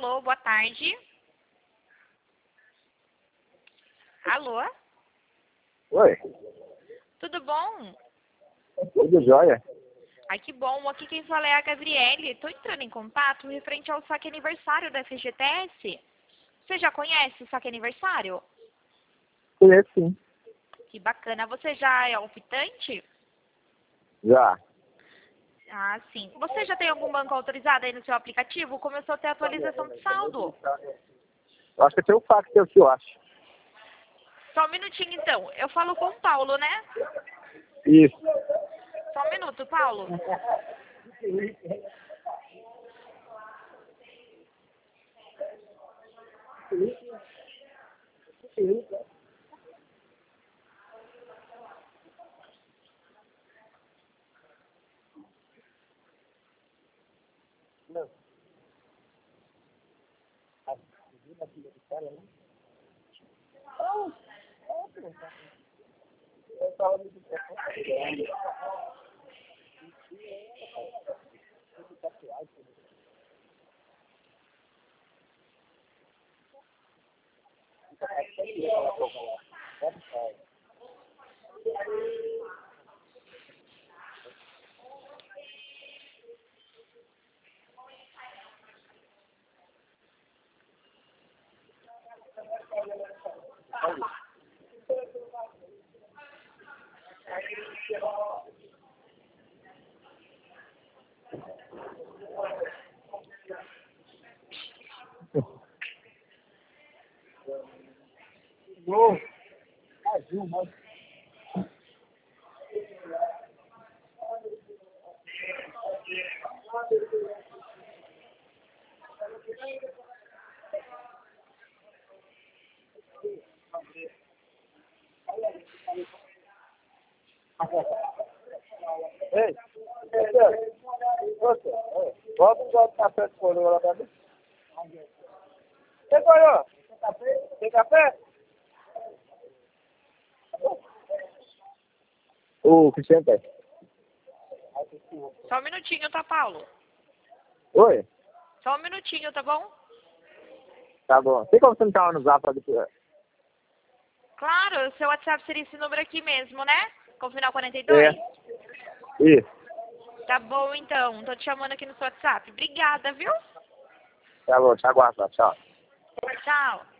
Alô, boa tarde. Alô? Oi, Tudo bom? tudo jóia? Ai, que bom. Aqui quem fala é a Gabriele. Estou entrando em contato referente ao saque aniversário da FGTS. Você já conhece o saque aniversário? Conheço sim, Que bacana. Você já é optante? já. Ah, sim. Você já tem algum banco autorizado aí no seu aplicativo? Começou a ter atualização de saldo. Eu acho que tem um fax que eu acho. Só um minutinho, então. Eu falo com o Paulo, né? Isso. Só um minuto, Paulo. Ei, você, bota um gole de café de coroa lá pra mim. Ei, coroa, tem café? O Cristiano tem. Só um minutinho, tá, Paulo? Oi, Só um minutinho, tá bom? tá bom. Tem como você me chamar no zap pra depois? Claro, o seu WhatsApp seria esse número aqui mesmo, né? Com o final 42? Isso, Tá bom, então. Tô te chamando aqui no seu WhatsApp. Obrigada, viu? tá bom, te aguardo, tchau. Tchau.